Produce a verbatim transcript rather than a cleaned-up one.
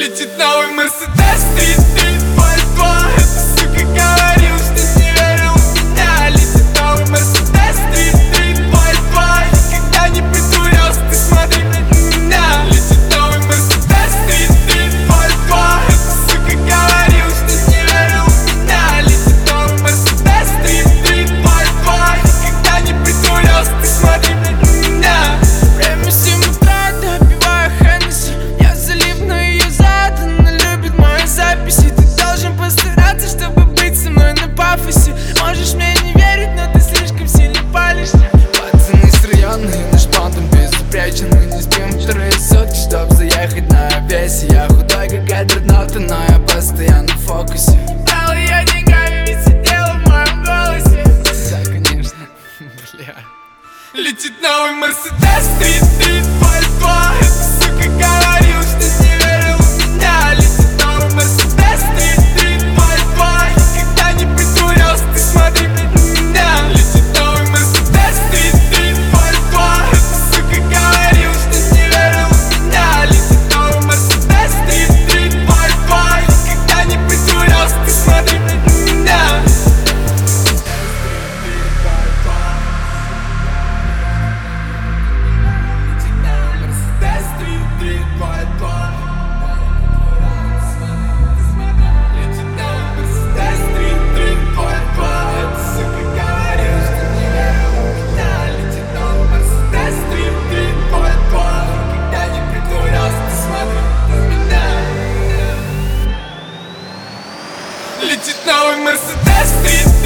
Летит новый Мерседес три три два два. Эта сука говорил, что не верил в меня. Летит новый Мерседес три три два два. Никогда не притворялся, ты смотри на меня. Летит новый Мерседес три три два два. Эта сука говорил, что не верил в меня. Летит новый Мерседес три три два два. Никогда не притворялся, ты смотри на меня. Время семь утра, допиваю Хеннесси. Я залив, но ее зад, она любит мои записи. Ты должен постараться, чтобы быть со мной на пафосе. Можешь мне не верить, но ты слишком сильно палишься. Пацаны с района, наш бандом безупречен. Мы не спим вторые сутки, чтоб заехать на весе. Я худой, как адронавты, но я постоянно в фокусе. Брал ее деньгами, ведь сидела в моем голосе. Да, конечно, бля. Летит новый Мерседес три три два два. Эта сука говорил, что не верил в меня. Летит новый Мерседес три три два два. Никогда не притворялся, ты смотри на меня. Летит новый Мерседес три три два два. Эта сука говорил, что не верил в меня. Летит новый Мерседес три три два два. Никогда не притворялся, ты смотри на меня. Летит новый Мерседес три